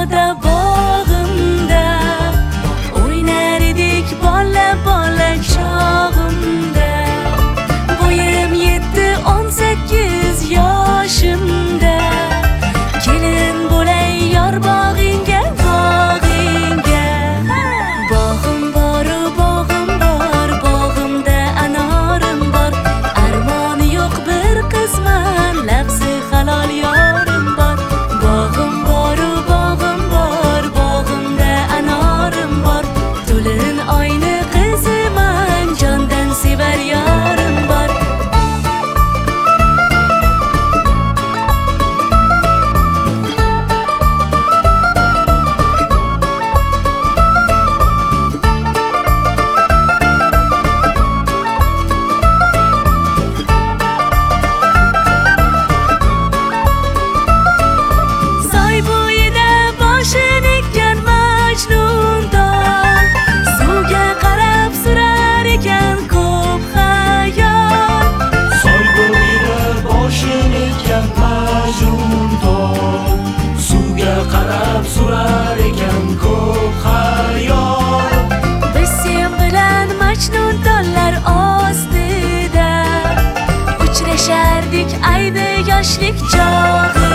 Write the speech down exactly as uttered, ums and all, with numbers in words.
Sevdada bağımda oynar edik bola bola çağımda. Boyum yetti on sekiz yaşımda. Kelin bo'lay yar bağınga bağınga. Bağım var bağım var bağımda anarım var. Armoni yok bir qizman labsi halol yorim var. Bağım var bağım var bağımda anarım var. To'lin oyni qiziman jondan sevar yorim var. Soy bo'yida boshini ekkan Majnundan suvga qarab surar ekan ko'p xayol. Soy bo'yida boshini ekkan Majnundan suvga qarab surar ekan ko'p xayol. Biz sen bilan Majnuntollar ostida uchrashardik ayni yoshlik chog'i.